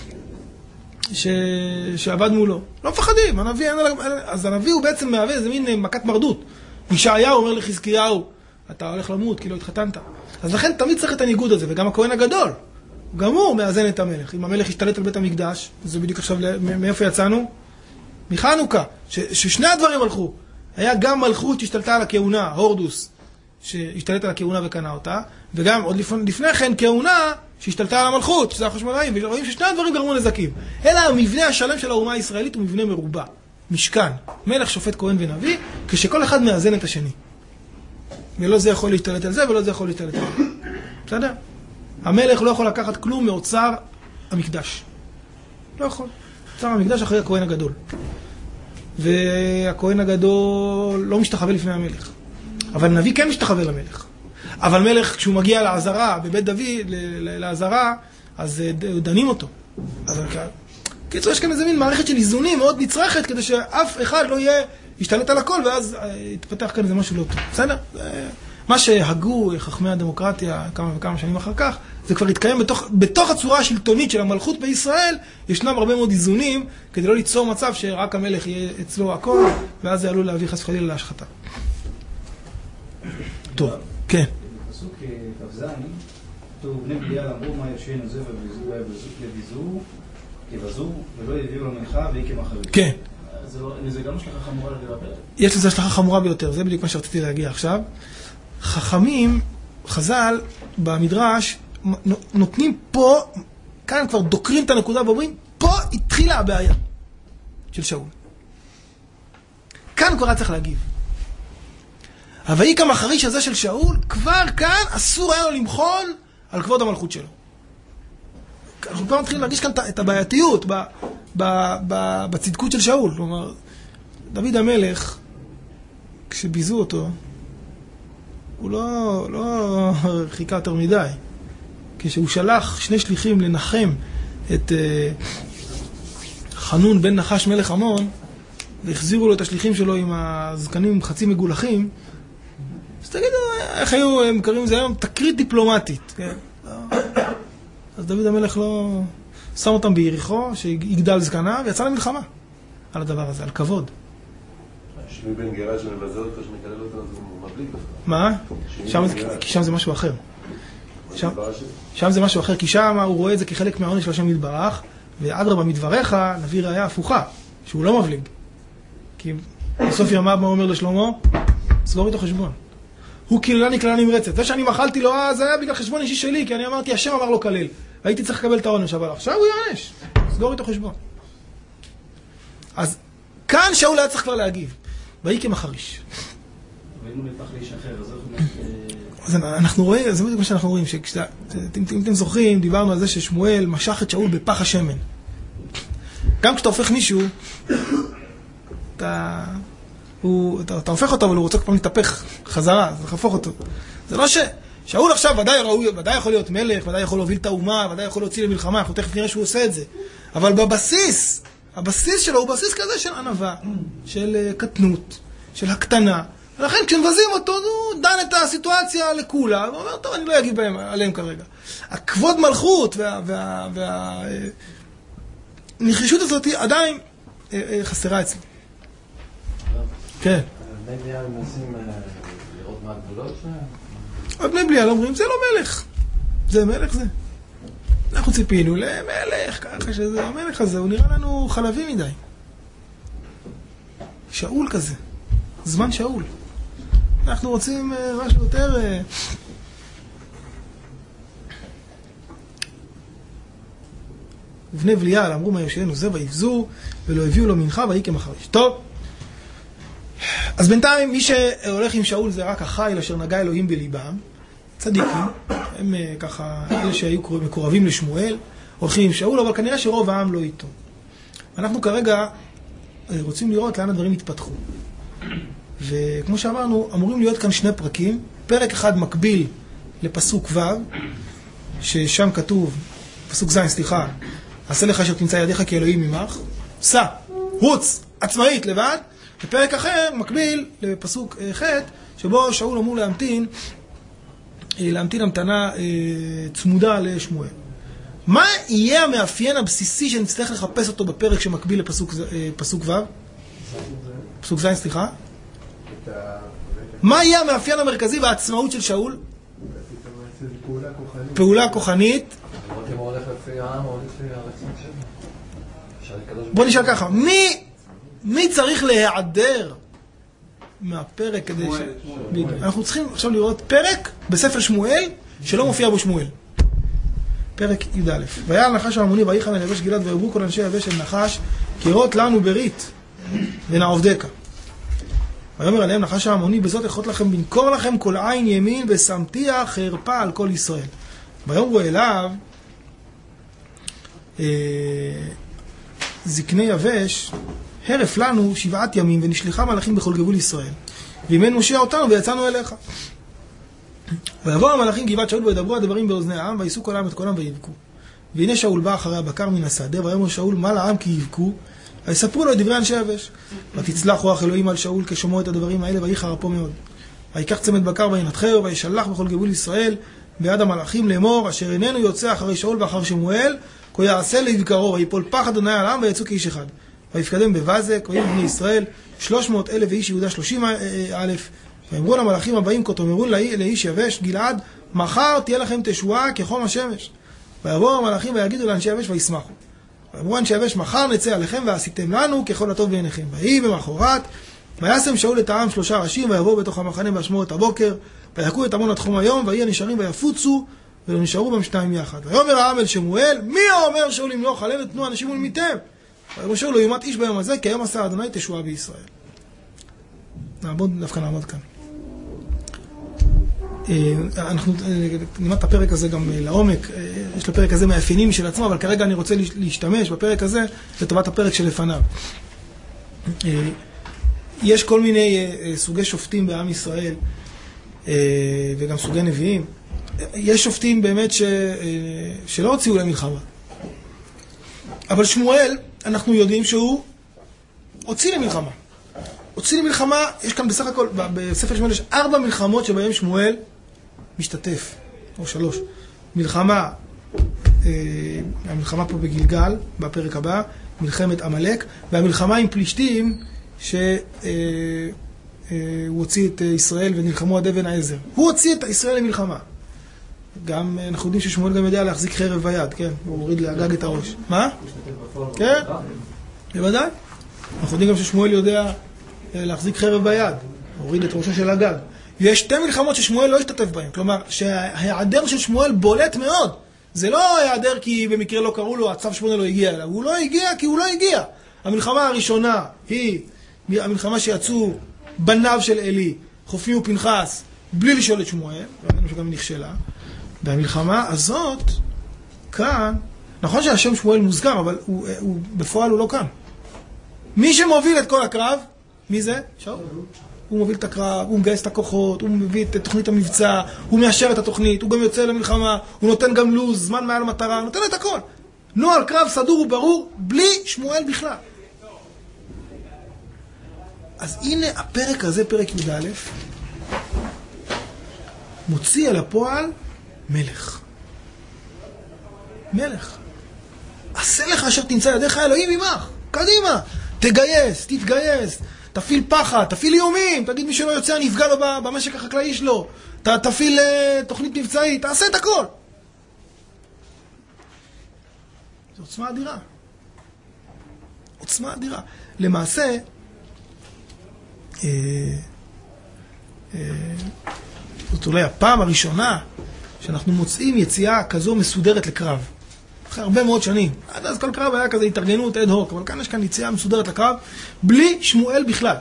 ש... שעבד מולו. לא מפחדים, הנביא, אז הנביא הוא בעצם מהווה איזה מין מכת מרדות. ישעיהו אומר לחזקיהו, אתה הולך למות כי לא התחתנת. אז לכן תמיד צריך את הניגוד הזה, וגם הכהן הגדול. גם הוא מאזן את המלך. אם המלך השתלט על בית המקדש, זה בדיוק עכשיו, מאיפה יצאנו? מחנוכה. ש... ששני הדברים הלכו. היה גם מלכות שהשתלטה על הכהונה, הורדוס, שהשתלט על הכהונה וקנה אותה, וגם עוד לפני, לפני כן כהונה שהשתלטה על המלכות, שזה החשמונאים, ורואים ששני הדברים גרמו נזקים. אלא המבנה השלם של האומה הישראלית הוא מבנה מרובע. משכן, מלך, שופט, כהן ונביא, כשכל אחד מאזן את השני. ולא זה יכול להשתלט על זה, ולא זה יכול להשתלט על זה. בסדר? המלך לא יכול לקחת כלום מאוצר המקדש. לא יכול. אוצר המקדש אחרי הכהן הגדול. והכהן הגדול לא משתחווה לפני המלך. אבל נביא כן משתחווה למלך. אבל מלך, כשהוא מגיע לעזרה, בבית דוד, לעזרה, אז דנים אותו. אז קיצור, יש כאן איזה מין מערכת של איזונים מאוד נצרכת, כדי שאף אחד לא יהיה, ישתלט על הכל, ואז יתפתח כאן איזה משהו לא טוב. בסדר? מה שהגו חכמי הדמוקרטיה כמה וכמה שנים אחר כך, זה כבר התקיים בתוך, בתוך הצורה השלטונית של המלכות בישראל, ישנם הרבה מאוד איזונים, כדי לא ליצור מצב שרק המלך יהיה אצלו הכל, ואז זה עלול להביא חס וחלילה להשחתה. טוב, כן. בפסוק כ"ז, כתוב, בני בליעל אמרו מה ישנו זה ויבזו, יבזו, ולא יביאו למנחה ויהי כמחריש. כן. זה גם השלכה חמורה לדבר פרק? יש לזה השלכה חמורה ביותר, זה בדיוק מה שרציתי להגיע עכשיו. חכמים, חז"ל, במדרש, נותנים פה, כאן כבר דוקרים את הנקודה ואומרים, פה התחילה הבעיה של שאול. כאן כבר היה צריך להגיב. ויהי כמחריש הזה של שאול, כבר כאן אסור היה לו למחול על כבוד המלכות שלו. אנחנו כבר מתחילים להרגיש כאן את הבעייתיות ב, ב, ב, בצדקות של שאול. כלומר, דוד המלך, כשביזו אותו, הוא לא, לא חיכה יותר מדי. כשהוא שלח שני שליחים לנחם את uh, חנון בן נחש מלך עמון, והחזירו לו את השליחים שלו עם הזקנים חצי מגולחים, אז תגידו, איך היו, הם קוראים לזה היום תקרית דיפלומטית. כן? אז דוד המלך לא שם אותם ביריחו, שיגדל זקנה, ויצא למלחמה על הדבר הזה, על כבוד. שמי בן גרה שמבזה אותו, שמקלל אותו, אז הוא מבליג בכלל. מה? כי שם זה משהו אחר. שם זה משהו אחר, כי שם הוא רואה את זה כחלק מהעונש של השם יתברך, ואדרבה מדבריך נביא ראיה הפוכה, שהוא לא מבליג. כי בסוף ימיו מה אומר לשלמה? סגור איתו חשבון. הוא קיללני קללה נמרצת. זה שאני מחלתי לו, זה היה בגלל חשבון אישי שלי, כי אני אמרתי, השם אמר לו קלל. הייתי צריך לקבל את העונש, אבל עכשיו הוא יענש. סגור איתו חשבון. אז כאן שאול היה צריך כבר להגיב. ויהי כמחריש. ואם הוא נהפך לאיש אחר, אז אנחנו רואים, זה מה שאנחנו רואים, אם אתם זוכרים, דיברנו על זה ששמואל משך את שאול בפח השמן. גם כשאתה הופך מישהו, אתה... הוא, אתה, אתה הופך אותו, אבל הוא רוצה כבר להתהפך חזרה, זה לחפוך אותו. זה לא ש... שאול עכשיו ודאי, ראוי, ודאי יכול להיות מלך, ודאי יכול להוביל את האומה, ודאי יכול להוציא למלחמה, אנחנו תכף נראה שהוא עושה את זה. אבל בבסיס, הבסיס שלו הוא בסיס כזה של ענווה, של קטנות, של הקטנה. ולכן כשמבזים אותו, הוא דן את הסיטואציה לכולה, הוא אומר, טוב, אני לא אגיד בהם, עליהם כרגע. הכבוד מלכות וה... וה, וה הנחישות הזאת עדיין חסרה אצלי. כן. בני בליעל מנסים לראות מה הגבולות שלהם? בני בליעל אומרים, זה לא מלך. זה מלך זה. אנחנו ציפינו למלך, ככה שזה המלך הזה, הוא נראה לנו חלבי מדי. שאול כזה. זמן שאול. אנחנו רוצים משהו יותר... ובני בליעל אמרו מה יושענו זה, ויבזו, ולא הביאו לו מנחה, ויהי כמחריש. טוב. אז בינתיים מי שהולך עם שאול זה רק החיל אשר נגע אלוהים בליבם, צדיקים, הם ככה, אלה שהיו מקורבים לשמואל, הולכים עם שאול, אבל כנראה שרוב העם לא איתו. אנחנו כרגע רוצים לראות לאן הדברים התפתחו. וכמו שאמרנו, אמורים להיות כאן שני פרקים, פרק אחד מקביל לפסוק ו', ששם כתוב, פסוק ז', סליחה, עשה לך אשר תמצא ידיך כי אלוהים ממך, סע, רוץ, עצמאית לבד, ופרק אחר מקביל לפסוק ח' שבו שאול אמור להמתין, להמתין המתנה צמודה לשמואל. מה יהיה המאפיין הבסיסי שנצטרך לחפש אותו בפרק שמקביל לפסוק ו'? פסוק ז', סליחה. מה יהיה המאפיין המרכזי בעצמאות של שאול? פעולה כוחנית. בוא נשאל ככה, מי מי צריך להיעדר מהפרק כדי ש... אנחנו צריכים עכשיו לראות פרק בספר שמואל שלא מופיע בו שמואל. פרק י' א'. והיה הנחש העמוני ויחן אל יבש גלעד ויאמרו כל אנשי יבש אל נחש כראות לנו ברית. ונעבדך. ויאמר עליהם נחש העמוני, בזאת אכות לכם בנקור לכם כל עין ימין ושמתיה חרפה על כל ישראל. ויאמרו אליו אה, זקני יבש, הרף לנו שבעת ימים ונשלחה מלאכים בכל גבול ישראל, ואימן משה אותנו ויצאנו אליך. ויבואו המלאכים גבעת שאול וידברו הדברים באוזני העם, ויישאו כל העם את קולם ויבכו. והנה שאול בא אחרי הבקר מן השדה, ויאמר שאול מה לעם כי יבכו? ויספרו לו את דברי אנשי יבש. ותצלח רוח אלוהים על שאול כשומעו את הדברים האלה, ויהי חרפו מאוד. ויקח צמד בקר וינתחהו, וישלח בכל גבול ישראל ביד המלאכים לאמור, אשר איננו יוצא אחרי שאול ואחר שמואל, כה יעשה לבקרו, ויפול פחד אדוני על העם ויצאו כאיש אחד. ויפקדם בבזק, ויהיו בני ישראל שלוש מאות אלף ואיש יהודה שלושים אלף. ואמרו למלאכים הבאים, כה תאמרו לאיש יבש גלעד, מחר תהיה לכם תשועה כחום השמש. ויבואו המלאכים ויגידו לאנשי יבש וישמחו. ואמרו אנשי יבש, מחר נצא עליכם ועשיתם לנו ככל הטוב בעיניכם. ויהי במחרת, וישם שאול את העם שלושה ראשים, ויבואו בתוך המחנה באשמורת הבוקר, ויכו את עמון עד חום היום, ויהי הנשארים ויפוצו, ולא נשארו בהם שניים יחד. ויאמר העם אל שמואל, מי האומר שאול למלוך עלינו, תנו אנשים ולמיתם? ויאמר שאול, לא יומת איש ביום הזה, כי היום עשה אדוני תשועה בישראל. נעמוד, דווקא נעמוד כאן. אנחנו נלמד את הפרק הזה גם לעומק, יש לפרק הזה מאפיינים של עצמו, אבל כרגע אני רוצה להשתמש בפרק הזה לטובת הפרק שלפניו. יש כל מיני סוגי שופטים בעם ישראל וגם סוגי נביאים. יש שופטים באמת ש... שלא הוציאו למלחמה, אבל שמואל אנחנו יודעים שהוא הוציא למלחמה. הוציא למלחמה, יש כאן בסך הכל, בספר שמואל יש ארבע מלחמות שבהם שמואל משתתף, או שלוש. מלחמה, אה, המלחמה פה בגלגל, בפרק הבא, מלחמת עמלק, והמלחמה עם פלישתים, שהוא אה, אה, הוציא את ישראל ונלחמו עד אבן העזר. הוא הוציא את ישראל למלחמה. גם, אנחנו יודעים ששמואל גם יודע להחזיק חרב ביד, כן? הוא הוריד להגג את הראש. מה? כן? בוודאי. אנחנו יודעים גם ששמואל יודע להחזיק חרב ביד, הוריד את ראשו של הגג. יש שתי מלחמות ששמואל לא השתתף בהן, כלומר שההיעדר של שמואל בולט מאוד. זה לא ההיעדר כי במקרה לא קראו לו, הצו שמואל לא הגיע אליו, הוא לא הגיע כי הוא לא הגיע. המלחמה הראשונה היא המלחמה שיצאו בניו של אלי, חופני ופנחס, בלי לשאול את שמואל, ראינו שגם היא נכשלה. והמלחמה הזאת, כאן, נכון שהשם שמואל מוזכר, אבל הוא, הוא, בפועל הוא לא כאן. מי שמוביל את כל הקרב, מי זה? שאול. הוא מוביל את הקרב, הוא מגייס את הכוחות, הוא מביא את תוכנית המבצע, הוא מאשר את התוכנית, הוא גם יוצא למלחמה, הוא נותן גם לוז, זמן מעל המטרה, הוא נותן את הכל. נוהל קרב סדור וברור, בלי שמואל בכלל. אז הנה הפרק הזה, פרק י' א', מוציא על הפועל מלך. מלך. עשה לך אשר תמצא ידיך אלוהים עמך. קדימה. תגייס, תתגייס. תפעיל פחד, תפעיל איומים. תגיד מי שלא יוצא נפגע לו במשק החקלאי שלו. ת, תפעיל uh, תוכנית מבצעית. תעשה את הכל. זו עוצמה אדירה. עוצמה אדירה. למעשה, אה, אה, זאת אולי הפעם הראשונה שאנחנו מוצאים יציאה כזו מסודרת לקרב. אחרי הרבה מאוד שנים. עד אז כל קרב היה כזה התארגנות אד הוק, אבל כאן יש כאן יציאה מסודרת לקרב, בלי שמואל בכלל.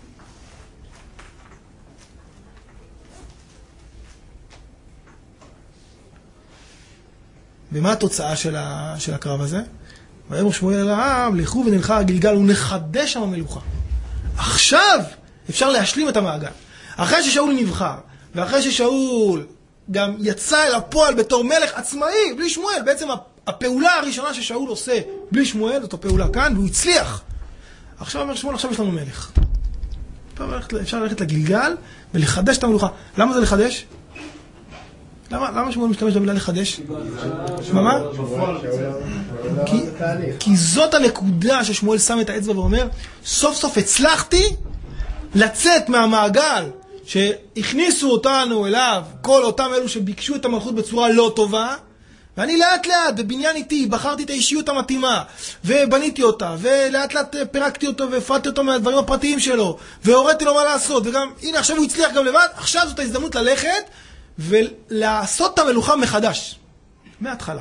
ומה התוצאה של, ה... של הקרב הזה? ויאמר שמואל אל העם, לכו ונלכה הגלגל ונחדש שם המלוכה. עכשיו אפשר להשלים את המעגל. אחרי ששאול נבחר, ואחרי ששאול גם יצא אל הפועל בתור מלך עצמאי, בלי שמואל, בעצם הפעולה הראשונה ששאול עושה בלי שמואל, זאת הפעולה כאן, והוא הצליח. עכשיו אומר שמואל, עכשיו יש לנו מלך. אפשר ללכת לגלגל ולחדש את המלוכה. למה זה לחדש? למה, למה שמואל משתמש במילה לחדש? מה? כי, כי זאת הנקודה ששמואל שם את האצבע ואומר, סוף סוף הצלחתי לצאת מהמעגל שהכניסו אותנו אליו, כל אותם אלו שביקשו את המלכות בצורה לא טובה, ואני לאט לאט בבניין איתי בחרתי את האישיות המתאימה ובניתי אותה, ולאט לאט פירקתי אותו והפרדתי אותו מהדברים הפרטיים שלו, והוריתי לו מה לעשות, וגם הנה עכשיו הוא הצליח גם לבד. עכשיו זאת ההזדמנות ללכת ולעשות את המלוכה מחדש, מההתחלה,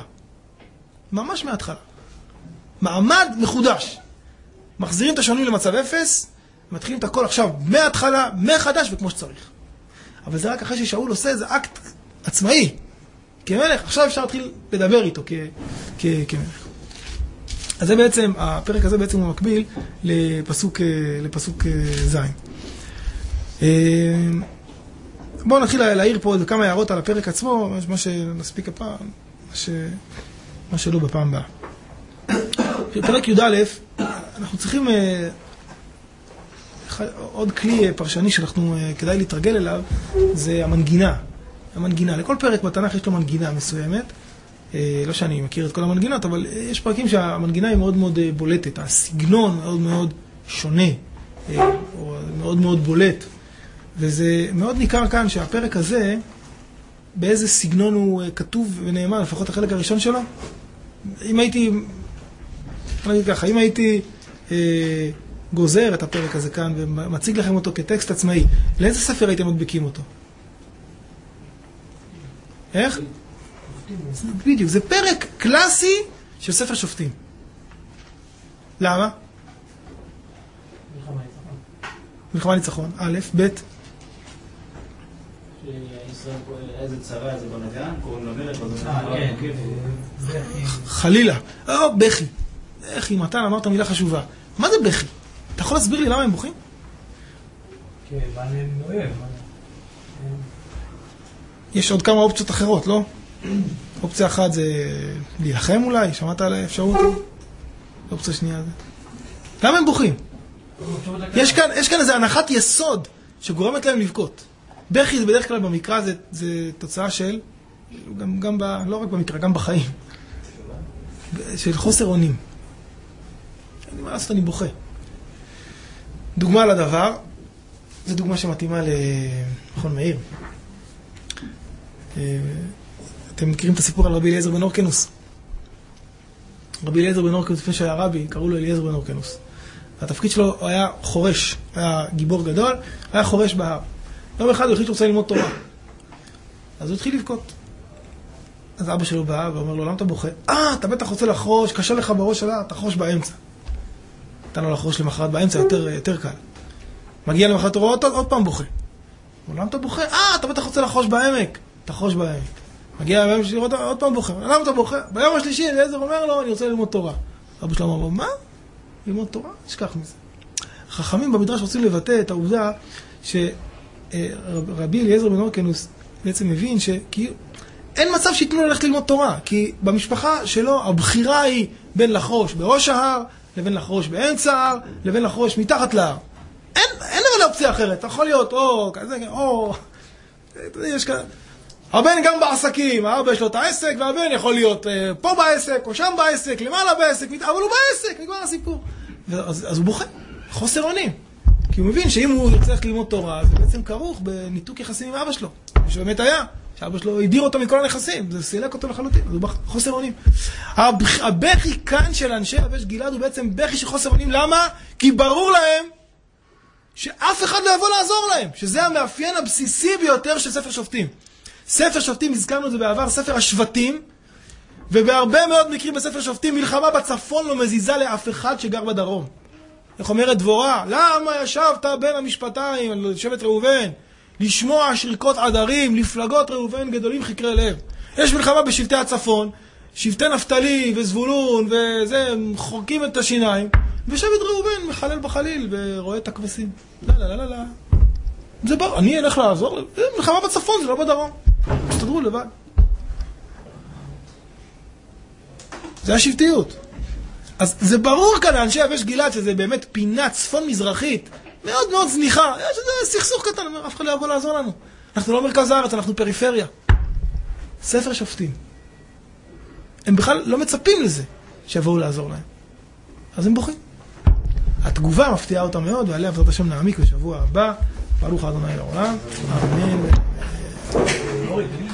ממש מההתחלה, מעמד מחודש. מחזירים את השעונים למצב אפס, מתחילים את הכל עכשיו, מההתחלה, מחדש וכמו שצריך. אבל זה רק אחרי ששאול עושה איזה אקט עצמאי, כמלך, עכשיו אפשר להתחיל לדבר איתו כ- כ- כמלך. אז זה בעצם, הפרק הזה בעצם הוא מקביל לפסוק, לפסוק זין. בואו נתחיל להעיר פה כמה הערות על הפרק עצמו, מה שנספיק הפעם, מה, ש... מה שלא בפעם הבאה. בפרק י' א', אנחנו צריכים עוד כלי פרשני שאנחנו כדאי להתרגל אליו, זה המנגינה. המנגינה. לכל פרק בתנ"ך יש לו מנגינה מסוימת. לא שאני מכיר את כל המנגינות, אבל יש פרקים שהמנגינה היא מאוד מאוד בולטת. הסגנון מאוד מאוד שונה, או מאוד מאוד בולט. וזה מאוד ניכר כאן שהפרק הזה, באיזה סגנון הוא כתוב ונאמר, לפחות החלק הראשון שלו. אם הייתי, אני אגיד ככה, אם הייתי אה, גוזר את הפרק הזה כאן ומציג לכם אותו כטקסט עצמאי, לאיזה ספר הייתם מדביקים אותו? איך? בדיוק, זה פרק קלאסי של ספר שופטים. למה? מלחמה ניצחון. מלחמה ניצחון, א', ב'. שישראל איזה צרה, איזה בלגן, קוראים למלך, אז כן. זה חלילה. או, בכי. בכי, מתן, אמרת מילה חשובה. מה זה בכי? אתה יכול להסביר לי למה הם בוכים? כן, מה אני נואב? יש עוד כמה אופציות אחרות, לא? אופציה אחת זה להילחם אולי, שמעת על האפשרות? אופציה שנייה זה. למה הם בוכים? יש כאן, יש כאן איזו הנחת יסוד שגורמת להם לבכות. בכי זה בדרך כלל במקרא, זה, זה תוצאה של, גם, גם ב, לא רק במקרא, גם בחיים, של חוסר אונים. אני מה לעשות, אני בוכה. דוגמה לדבר, זו דוגמה שמתאימה למכון מאיר. אתם מכירים את הסיפור על רבי אליעזר בן הורקנוס. רבי אליעזר בן הורקנוס, לפני שהיה רבי, קראו לו אליעזר בן הורקנוס. התפקיד שלו היה חורש, היה גיבור גדול, היה חורש בהר. יום אחד הוא החליט שרוצה ללמוד תורה. אז הוא התחיל לבכות. אז אבא שלו בא ואומר לו, למה אתה בוכה? אה, אתה בטח רוצה לחרוש, קשה לך בראש שלה, תחרוש באמצע. נתן לו לחרוש למחרת באמצע, יותר, יותר קל. מגיע למחרת, הוא עוד, עוד פעם בוכה. הוא, למה אתה בוכה? אה, אתה בטח רוצה לחרוש בעמק. תחרוש בעמק. מגיע ביום שלי, עוד, עוד פעם בוכה. למה אתה בוכה? ביום השלישי, אליעזר אומר לו, אני רוצה ללמוד תורה. אבא שלו אמר, מה? ללמוד תורה? תשכח מזה. החכמים במדרש רוצים לבטא את העובדה שרבי אליעזר בן הורקנוס בעצם מבין שאין מצב שיתנו לו ללכת ללמוד תורה, כי במשפחה שלו הבחירה היא בין לחרוש בראש ההר, לבין לחרוש באמצע ההר, לבין לחרוש מתחת להר. אין, אין אבל אופציה אחרת. אתה יכול להיות או כזה, או... יש כאן... הבן גם בעסקים, האבא יש לו את העסק, והבן יכול להיות פה בעסק, או שם בעסק, למעלה בעסק, אבל הוא בעסק, נגמר הסיפור. אז, אז הוא בוכה, חוסר אונים. כי הוא מבין שאם הוא ירצה ללמוד תורה, זה בעצם כרוך בניתוק יחסים עם אבא שלו. שבאמת היה, שאבא שלו הדיר אותו מכל הנכסים, זה סילק אותו לחלוטין, אז הוא חוסר אונים. הבכי כאן של אנשי יבש גלעד הוא בעצם בכי של חוסר אונים, למה? כי ברור להם שאף אחד לא יבוא לעזור להם, שזה המאפיין הבסיסי ביותר של ספר שופטים. ספר שופטים, הזכרנו את זה בעבר, ספר השבטים, ובהרבה מאוד מקרים בספר שופטים, מלחמה בצפון לא מזיזה לאף אחד שגר בדרום. איך אומרת דבורה? למה ישבת בין המשפטיים, לשבט ראובן, לשמוע שריקות עדרים, לפלגות ראובן גדולים חקרי לב. יש מלחמה בשבטי הצפון, שבטי נפתלי וזבולון וזה, חורקים את השיניים, ושבט ראובן מחלל בחליל ורואה את הכבשים. לא, לא, לא, לא. זה בר, אני אלך לעזור, מלחמה בצפון, זה לא בדרום. תסתדרו לבד. זה השבטיות. אז זה ברור כאן לאנשי יבש גלעד שזה באמת פינה צפון מזרחית, מאוד מאוד זניחה. יש איזה סכסוך קטן, אף אחד לא יבוא לעזור לנו. אנחנו לא מרכז הארץ, אנחנו פריפריה. ספר שופטים. הם בכלל לא מצפים לזה שיבואו לעזור להם. אז הם בוכים. התגובה מפתיעה אותה מאוד, ועליה בעזרת השם נעמיק בשבוע הבא. ברוך ה' לעולם. אמן.